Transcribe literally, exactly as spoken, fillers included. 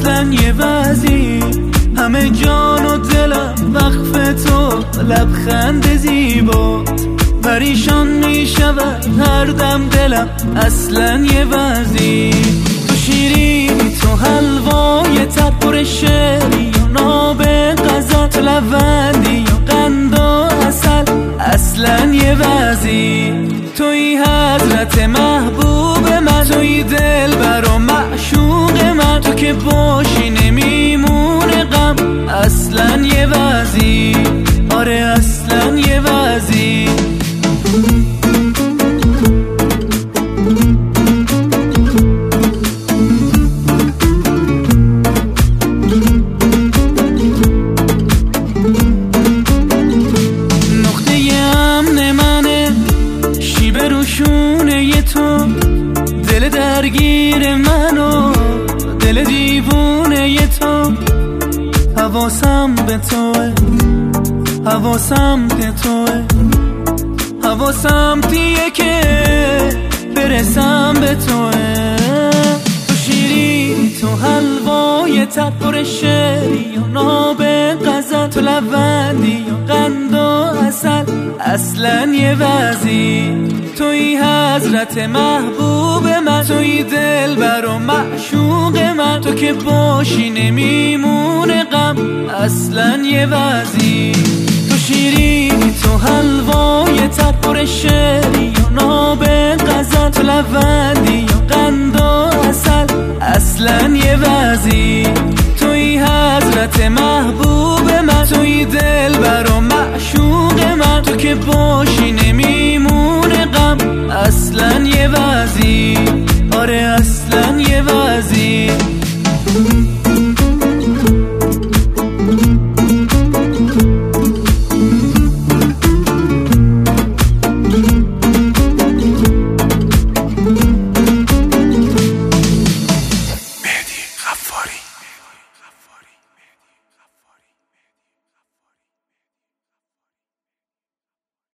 اصلا یه وضعی همه جان و دلم وقف تو، لبخند زیبات پریشان می شود هر دم دلم اصلا یه وضعی. تو شیرینی تو حلوای تب پر شعری و ناب غزل، تو لوندی و قند و عسل اصلا یه وضعی. توی حضرت محبوب من، توی دلبر و معشوق من، تو که باشی نمیمونه غم اصلا یه وضعی. آره اصلا یه وضعی. روشونه تو دل درگیر منو، دل دیوونه تو، حواسم به توه، حواسم به توه، حواسم دیگه که برسم به توه. تو شیرینی تو حلوای تب پر شعری و ناب غزل، تو لوندی و قند و عسل اصلا یه وضعی. توی حضرت محبوب من، توی دلبر و معشوق من، تو که باشی نمیمونه غم اصلا یه وضعی. تو شیرینی تو حلوای تب پر شعری و ناب غزل، تو لوندی و قند و عسل اصلا یه وضعی. توی حضرت محبوب من، توی دلبر و معشوق من، تو که با